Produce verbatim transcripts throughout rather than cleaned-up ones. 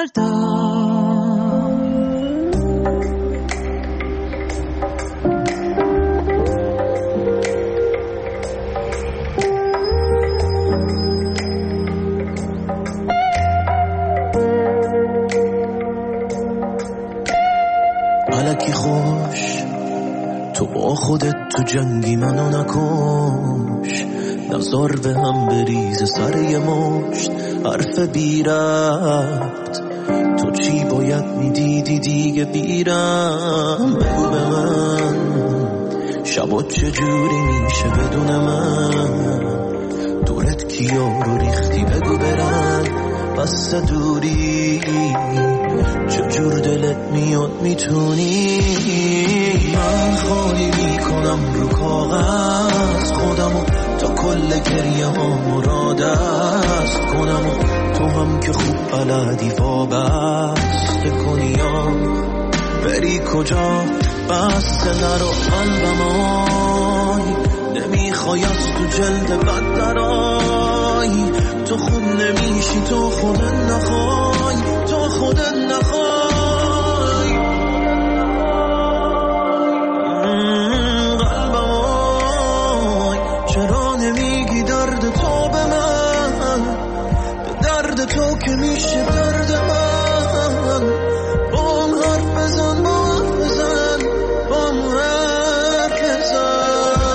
کردم. الکی خوش تو با خودت تو جنگی منو نکش، نظر به هم بریز سر یه مشت حرف بی ربط. تو چی باید میدیدی دیگه بیرم؟ بگو به من شبات چجوری میشه بدون من؟ دورت کیا رو ریختی بگو برن بس دوری، چجور دلت میاد میتونی؟ من خالی میکنم رو کاغذ خودمو تا کل گریه ها مراد است کنم، و تو هم که خوب بلدی وابسته کنی یا بری کجا؟ بسته نرو قلبم آی، نمیخوای از تو جلد بد درای. تو خوب نمیشی تو خودت نخوای، تو خودت نخوای. قلبم آی چرا نمیگی درد تو به من؟ به درد تو که میشه درد من. با هم حرف بزن، با هم بزن، با هم حرف بزن.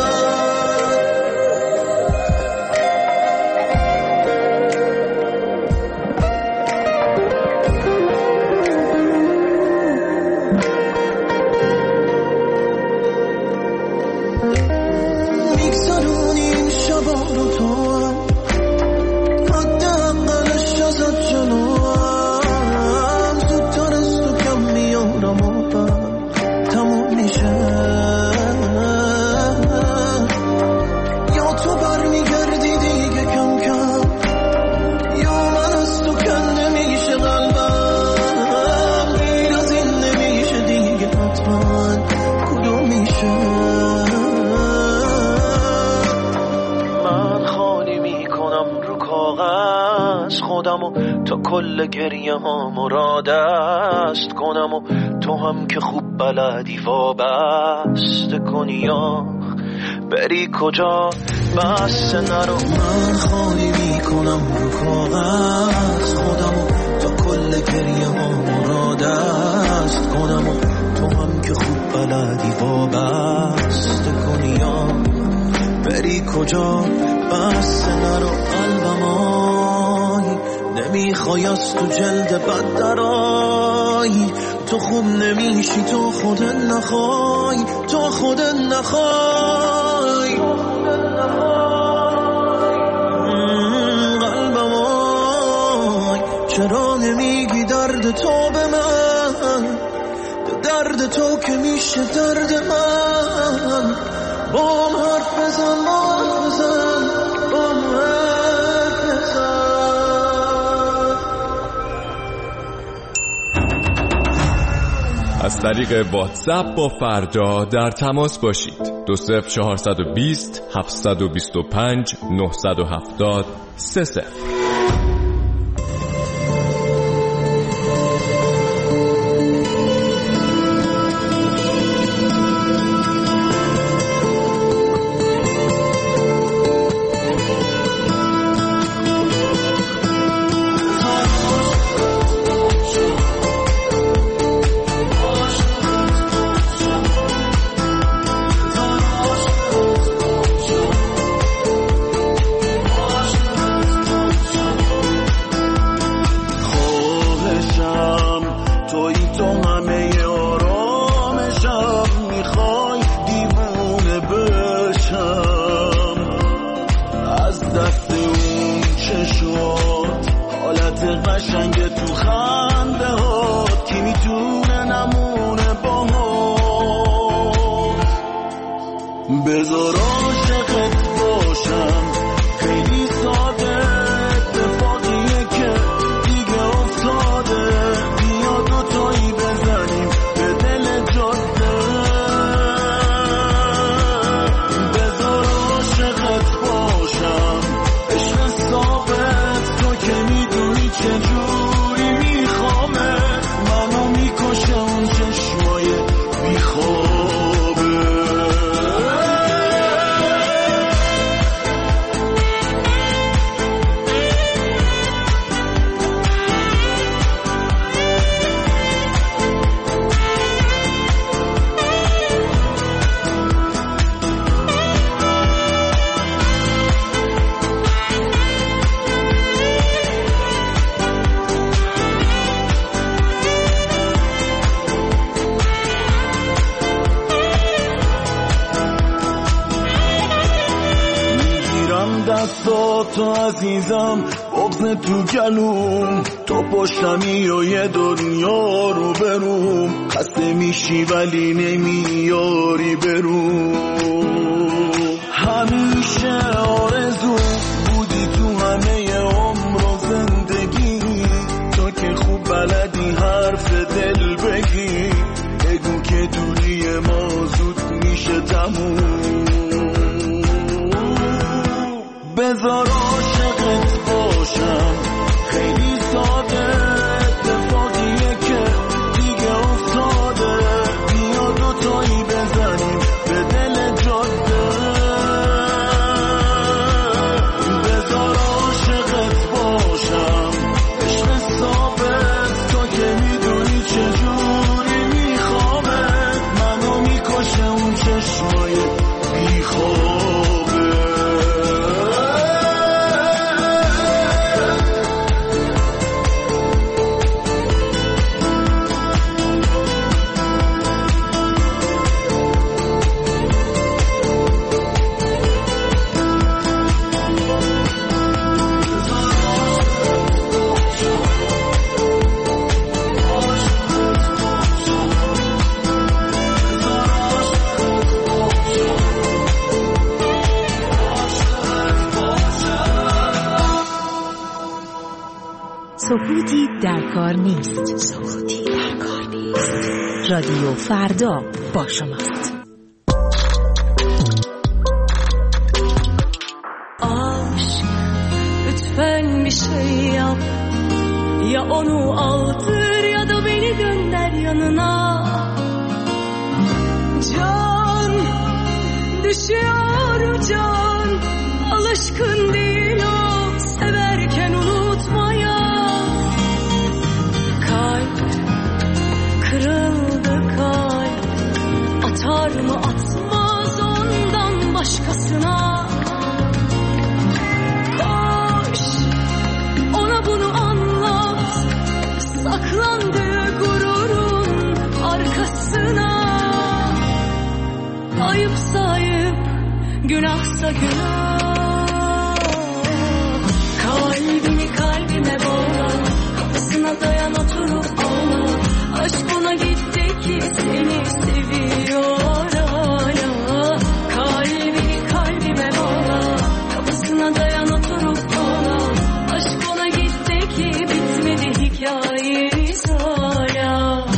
تا کل گریه ها مراد است کنم، و تو هم که خوب بلدی وابسته کنی یا بری کجا؟ بس نرو. من خالی میکنم رو کاغذ خودمو تا کل گریه ها مراد است کنم، و تو هم که خوب بلدی وابسته کنی یا بری کجا؟ بس نرو قلبم آی، نمیخوای از تو جلد بد درای. تو خوب نمیشی تو خودت نخوای، تو خودت نخوای. قلبم آی چرا نمیگی درد تو به من؟ به درد تو که میشه درد من. با هم حرف بزن، با هم بزن، با هم حرف بزن. از طریق واتساپ با فردا در تماس باشید. دو صفر چهارصد و بیست هفتصد و بیست و پنج نهصد و هفتاد سه صفر. بذار عاشقت باشم، خیلی ساده، اتفاقیه که دیگه افتاده. بیا دوتایی بزنیم به دل جاده. بذار عاشقت باشم، عشق ثابت، تو که میدونی چجوری میخوام. با تو عزیزم بغض تو گلوم، تو پشتمی یا یه دنیا رو بروم، خسته میشی ولی نمیاری بروم. همیشه آرزو بودی تو همه عمر و زندگی، تو که خوب بلدی حرف دل بگی، بگو که دوری ما زود میشه تموم. بذار عاشقت باشم، خیلی ساده، اتفاقیه که دیگه افتاده، بیا دوتایی بزنیم به دل جاده. بذار عاشقت باشم، عشق ثابت، تو که میدونی چجوری میخوابه، منو میکشه اون چشمای بیخوابه. سکوتی در کار نیست. سکوتی در کار نیست. رادیو فردا با شماست. Aşk lütfen bir şey yap, ya onu aldır ya da beni gönder yanına. Can düşüyor can, alışkın değil o severken unutmaya. Kırıldı kalp, atar mı atmaz ondan başkasına. Koş, ona bunu anlat, saklandığı gururun arkasına. Ayıpsa ayıp, günahsa günah. Kalbimi kalbime bağla, kapısına dayan oturup ağla. Aşk ona gitti ki seni seviyor hala. Kalbini kalbime bağla, kapısına dayan oturup ağla. Aşk ona gitti ki bitmedi hikayemiz hala.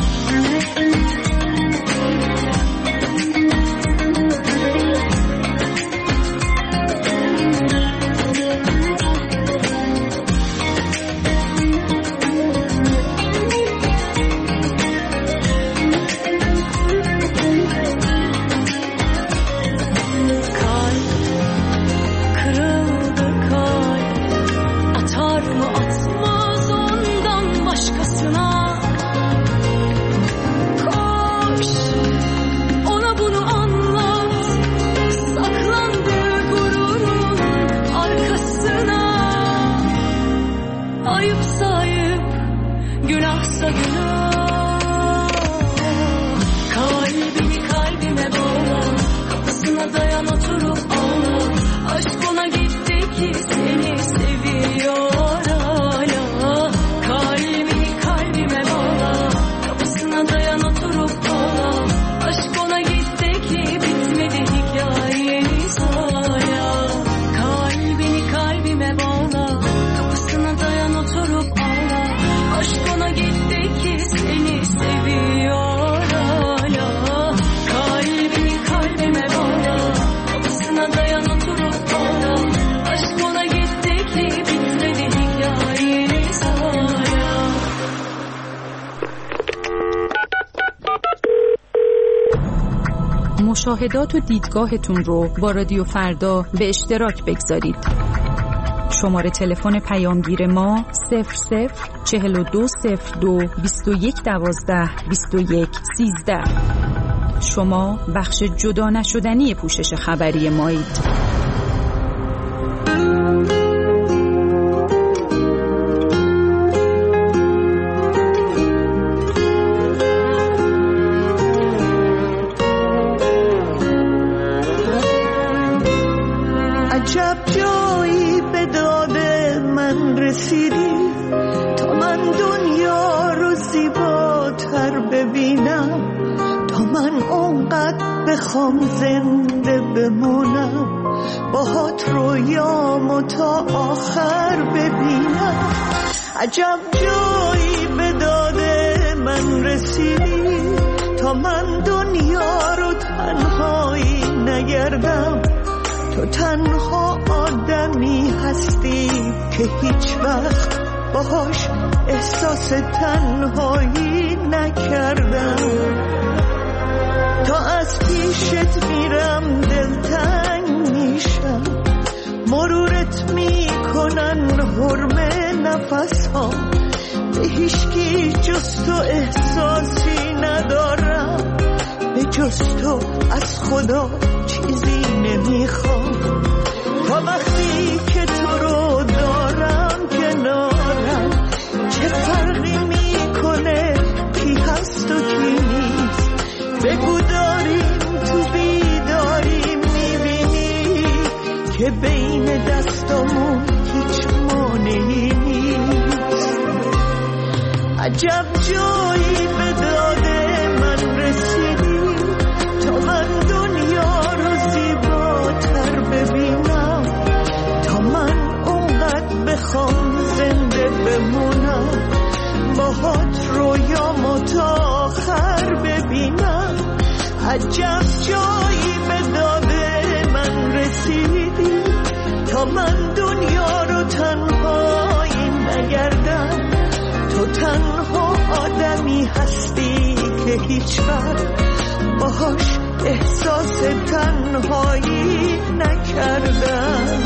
مشاهدات و دیدگاهتون رو با رادیو فردا به اشتراک بگذارید. شماره تلفن پیامگیر ما صفر صفر چهل و دو صفر دو بیست و یک دوازده بیست و یک سیزده. شما بخش جدا نشدنی پوشش خبری مایید. عجب جایی به زیباتر ببینم، تا من اونقدر بخوام زنده بمونم، باهات رویامو تا آخر ببینم. عجب جایی به داد من رسیدی، تا من دنیا رو تنهایی نگردم. تو تنها آدمی هستی که هیچ وقت باهاش احساس تنهایی نکردم. تا از پیشت میرم دلتنگ میشم، مرورت میکنن حرمه نفسام. به هیچکی جز تو احساسی ندارم، به جز تو از خدا چیزی نمیخوام. تا وقتی که تو رو دارم کنارم، چه فرقی میکنه کی هست و کی نیست. بگو داریم تو بیداری میبینی که بین دستامون هیچ مانعی نیست. عجب جایی به داد من رسیدی، تا من دنیا رو زیباتر ببینم. تا من اونقدر بخوام زنده بمونم، باهات رویامو تا آخر ببینم. عجب جایی به داد من رسیدی، تا من دنیا رو تنهایی نگردم. تو تنها آدمی هستی که هیچ وقت باهاش احساس تنهایی نکردم.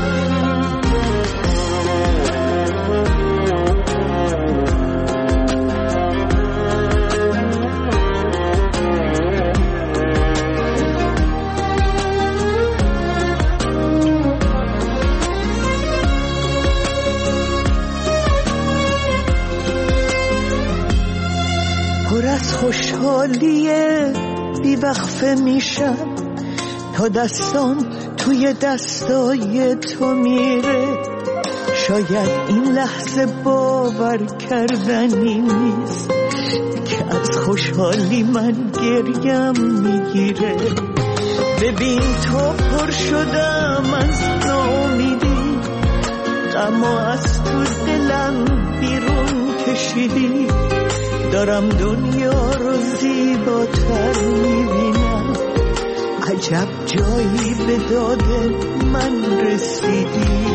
پر از خوشحالیه بیوقفه میشم، تا دستام توی دستای تو میره. شاید این لحظه باور کردنی نیست که از خوشحالی من گریم میگیره. ببین تو پر شدم از ناامیدی، غمو از تو دلم بیرون کشیدی. دارم دنیا رو زیباتر میبینم. عجب جایی به داد من رسیدی،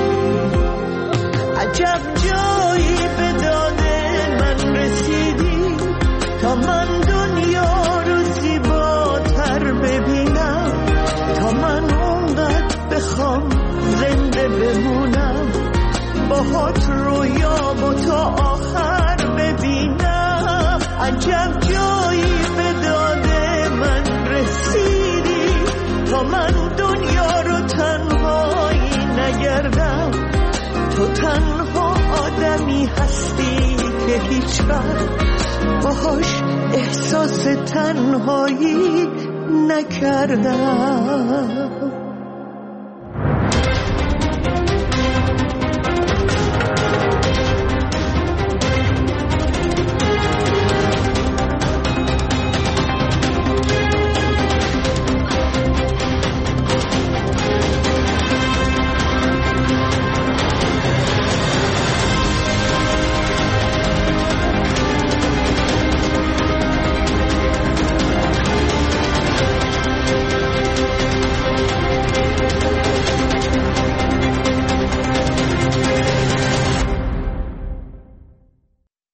عجب جایی به داد من رسیدی. تا من دنیا رو زیباتر ببینم، تا من اونقدر بخوام زنده بمونم، باهات رویامو تا آخر ببینم. عجب جایی به داد من رسیدی، تا من دنیا رو تنهایی نگردم. تو تنها آدمی هستی که هیچ وقت باهاش احساس تنهایی نکردم.